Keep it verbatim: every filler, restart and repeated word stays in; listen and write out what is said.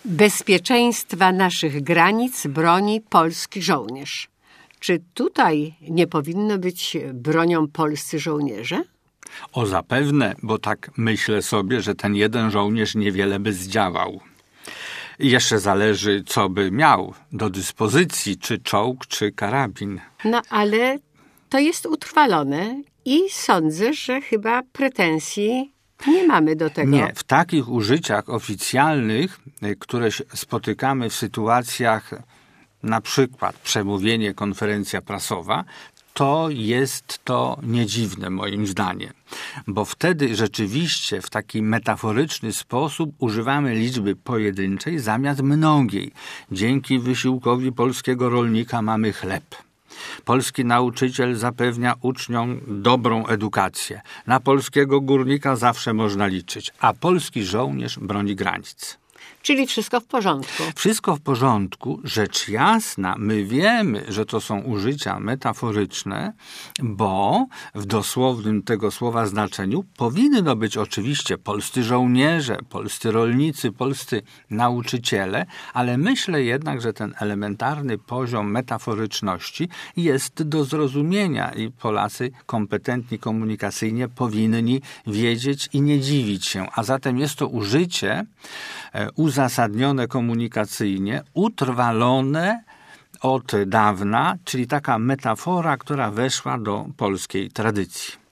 Bezpieczeństwa naszych granic broni polski żołnierz. Czy tutaj nie powinno być bronią polscy żołnierze? O zapewne, bo tak myślę sobie, że ten jeden żołnierz niewiele by zdziałał. I jeszcze zależy, co by miał do dyspozycji, czy czołg, czy karabin. No ale to jest utrwalone i sądzę, że chyba pretensji nie mamy do tego. Nie, w takich użyciach oficjalnych, które spotykamy w sytuacjach, na przykład przemówienie, konferencja prasowa, to jest to niedziwne moim zdaniem, bo wtedy rzeczywiście w taki metaforyczny sposób używamy liczby pojedynczej zamiast mnogiej. Dzięki wysiłkowi polskiego rolnika mamy chleb. Polski nauczyciel zapewnia uczniom dobrą edukację. Na polskiego górnika zawsze można liczyć, a polski żołnierz broni granic. Czyli wszystko w porządku. Wszystko w porządku, rzecz jasna, my wiemy, że to są użycia metaforyczne, bo w dosłownym tego słowa znaczeniu powinno być oczywiście polscy żołnierze, polscy rolnicy, polscy nauczyciele, ale myślę jednak, że ten elementarny poziom metaforyczności jest do zrozumienia i Polacy kompetentni komunikacyjnie powinni wiedzieć i nie dziwić się. A zatem jest to użycie uzasadnione komunikacyjnie, utrwalone od dawna, czyli taka metafora, która weszła do polskiej tradycji.